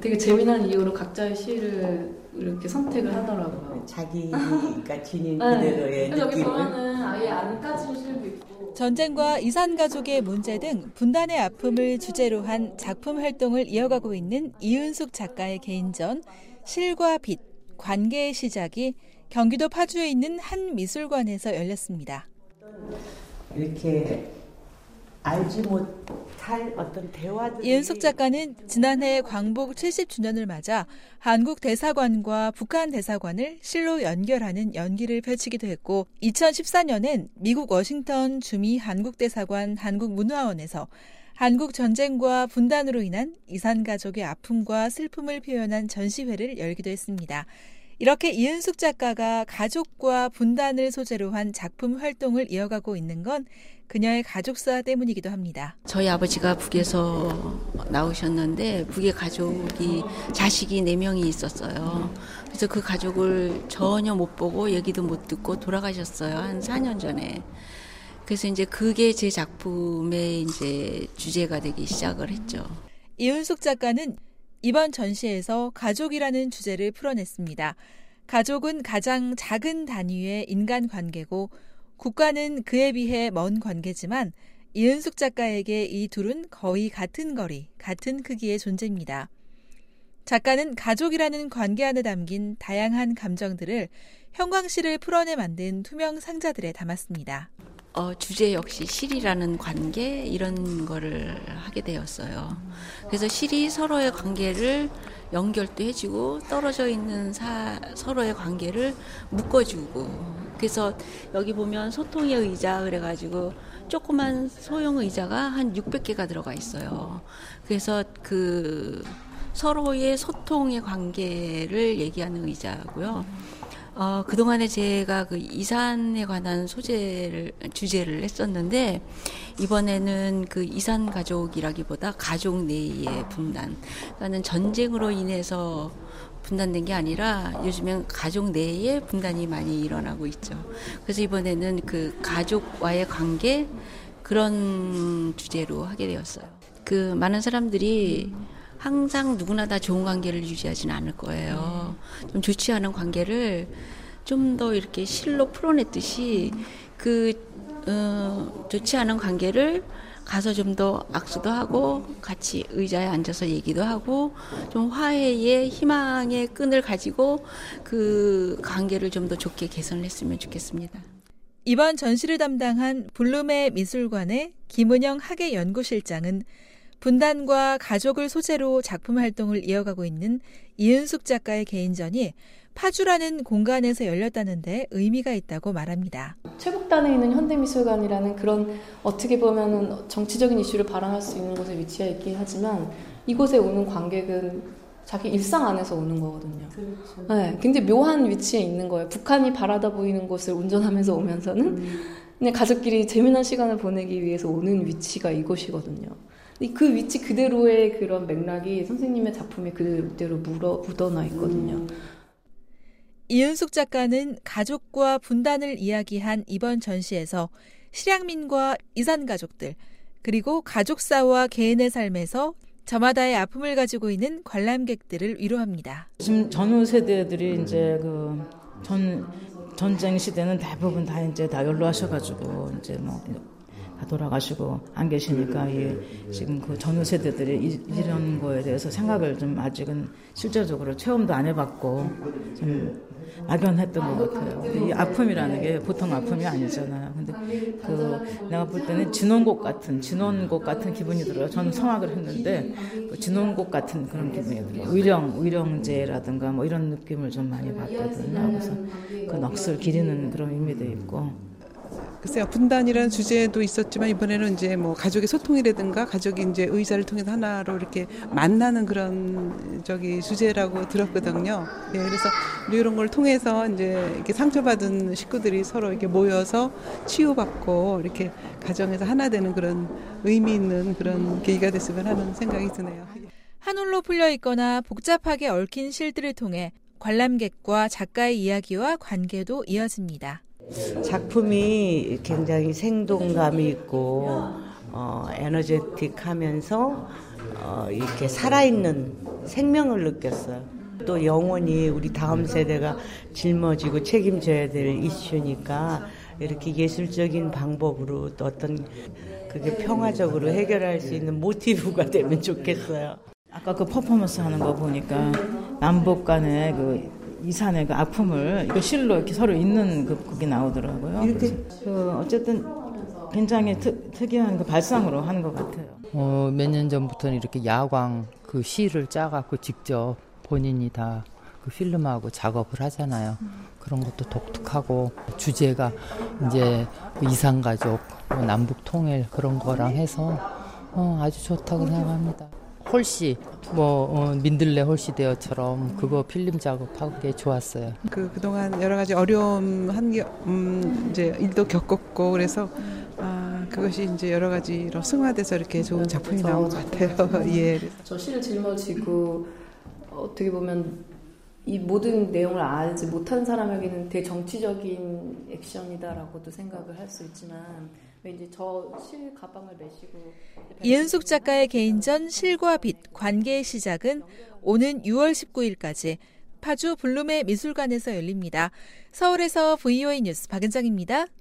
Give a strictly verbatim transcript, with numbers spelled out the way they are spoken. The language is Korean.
되게 재미난 이유로 각자의 시를 이렇게 선택을 하더라고요. 자기가 지닌 그대로의 네. 느낌을. 여기 보면은 아예 안 까진 시도 있고. 전쟁과 이산가족의 문제 등 분단의 아픔을 주제로 한 작품 활동을 이어가고 있는 이은숙 작가의 개인전 실과 빛, 관계의 시작이 경기도 파주에 있는 한 미술관에서 열렸습니다. 이렇게 알지 못할 어떤 대화들이. 이은숙 작가는 지난해 광복 칠십 주년을 맞아 한국 대사관과 북한 대사관을 실로 연결하는 연기를 펼치기도 했고, 이천십사 년엔 미국 워싱턴 주미 한국대사관 한국문화원에서 한국 전쟁과 분단으로 인한 이산가족의 아픔과 슬픔을 표현한 전시회를 열기도 했습니다. 이렇게 이은숙 작가가 가족과 분단을 소재로 한 작품 활동을 이어가고 있는 건 그녀의 가족사 때문이기도 합니다. 저희 아버지가 북에서 나오셨는데 북에 가족이 자식이 네 명이 있었어요. 그래서 그 가족을 전혀 못 보고 얘기도 못 듣고 돌아가셨어요. 한 사 년 전에. 그래서 이제 그게 제 작품의 이제 주제가 되기 시작을 했죠. 이은숙 작가는 이번 전시에서 가족이라는 주제를 풀어냈습니다. 가족은 가장 작은 단위의 인간관계고 국가는 그에 비해 먼 관계지만 이은숙 작가에게 이 둘은 거의 같은 거리, 같은 크기의 존재입니다. 작가는 가족이라는 관계 안에 담긴 다양한 감정들을 형광실을 풀어내 만든 투명 상자들에 담았습니다. 어, 주제 역시 실이라는 관계 이런 거를 하게 되었어요. 그래서 실이 서로의 관계를 연결도 해주고 떨어져 있는 사, 서로의 관계를 묶어주고, 그래서 여기 보면 소통의 의자 그래가지고 조그만 소형 의자가 한 육백 개가 들어가 있어요. 그래서 그 서로의 소통의 관계를 얘기하는 의자고요. 어, 그동안에 제가 그 이산에 관한 소재를, 주제를 했었는데, 이번에는 그 이산 가족이라기보다 가족 내의 분단. 그러니까는 전쟁으로 인해서 분단된 게 아니라 요즘엔 가족 내에 분단이 많이 일어나고 있죠. 그래서 이번에는 그 가족와의 관계, 그런 주제로 하게 되었어요. 그 많은 사람들이 항상 누구나 다 좋은 관계를 유지하지는 않을 거예요. 좀 좋지 않은 관계를 좀 더 이렇게 실로 풀어냈듯이 그 어, 좋지 않은 관계를 가서 좀 더 악수도 하고 같이 의자에 앉아서 얘기도 하고 좀 화해의 희망의 끈을 가지고 그 관계를 좀 더 좋게 개선을 했으면 좋겠습니다. 이번 전시를 담당한 블룸의 미술관의 김은영 학예연구실장은 분단과 가족을 소재로 작품 활동을 이어가고 있는 이은숙 작가의 개인전이 파주라는 공간에서 열렸다는데 의미가 있다고 말합니다. 최북단에 있는 현대미술관이라는 그런 어떻게 보면 정치적인 이슈를 발언할 수 있는 곳에 위치해 있긴 하지만 이곳에 오는 관객은 자기 일상 안에서 오는 거거든요. 그렇죠. 네, 굉장히 묘한 위치에 있는 거예요. 북한이 바라다 보이는 곳을 운전하면서 오면서는 음. 그냥 가족끼리 재미난 시간을 보내기 위해서 오는 위치가 이곳이거든요. 그 위치 그대로의 그런 맥락이 선생님의 작품에 그대로 묻어, 묻어나 있거든요. 음. 이은숙 작가는 가족과 분단을 이야기한 이번 전시에서 실향민과 이산가족들, 그리고 가족사와 개인의 삶에서 저마다의 아픔을 가지고 있는 관람객들을 위로합니다. 지금 전후 세대들이 이제 그 전 전쟁 시대는 대부분 다 이제 다 연로하셔가지고 이제 뭐 다 돌아가시고 안 계시니까 예, 지금 그 전후 세대들이 이, 이런 거에 대해서 생각을 좀 아직은 실질적으로 체험도 안 해봤고 좀 막연했던 것 같아요. 이 아픔이라는 게 보통 아픔이 아니잖아요. 근데 그 내가 볼 때는 진원곡 같은 진원곡 같은 기분이 들어요. 저는 성악을 했는데 그 진원곡 같은 그런 기분이 들어요. 의령 의령제라든가 뭐 이런 느낌을 좀 많이 받거든요. 그래서 그 넋을 기리는 그런 의미도 있고. 글쎄요, 분단이라는 주제도 있었지만 이번에는 이제 뭐 가족의 소통이라든가 가족이 이제 의자를 통해서 하나로 이렇게 만나는 그런 저기 주제라고 들었거든요. 예, 그래서 이런 걸 통해서 이제 이렇게 상처받은 식구들이 서로 이렇게 모여서 치유받고 이렇게 가정에서 하나 되는 그런 의미 있는 그런 계기가 됐으면 하는 생각이 드네요. 한올로 풀려 있거나 복잡하게 얽힌 실들을 통해 관람객과 작가의 이야기와 관계도 이어집니다. 작품이 굉장히 생동감이 있고 어, 에너제틱하면서 어, 이렇게 살아있는 생명을 느꼈어요. 또 영원히 우리 다음 세대가 짊어지고 책임져야 될 이슈니까 이렇게 예술적인 방법으로 또 어떤 그게 평화적으로 해결할 수 있는 모티브가 되면 좋겠어요. 아까 그 퍼포먼스 하는 거 보니까 남북 간의 그 이산의 그 아픔을 이거 실로 이렇게 서로 있는 그 그게 나오더라고요. 이렇게 그 어쨌든 굉장히 특, 특이한 그 발상으로 하는 것 같아요. 어, 몇 년 전부터는 이렇게 야광 그 시를 짜갖고 직접 본인이 다 그 필름하고 작업을 하잖아요. 그런 것도 독특하고 주제가 이제 이산가족, 뭐 남북 통일 그런 거랑 해서 어, 아주 좋다고 생각합니다. 홀씨, 뭐 어, 민들레 홀씨대어처럼 그거 필름 작업하는 게 좋았어요. 그 그동안 여러 가지 어려움 한게 음, 이제 일도 겪었고 그래서 아 그것이 이제 여러 가지로 승화돼서 이렇게 좋은 작품이 나온 것 같아요. 예. 저 시를 짊어지고 어떻게 보면 이 모든 내용을 알지 못한 사람에게는 대정치적인 액션이다라고도 생각을 할 수 있지만 왠지 저 실 가방을 메시고 이은숙 작가의 개인전 실과 빛 관계의 시작은 오는 유월 십구일까지 파주 블룸의 미술관에서 열립니다. 서울에서 브이오에이 뉴스 박은정입니다.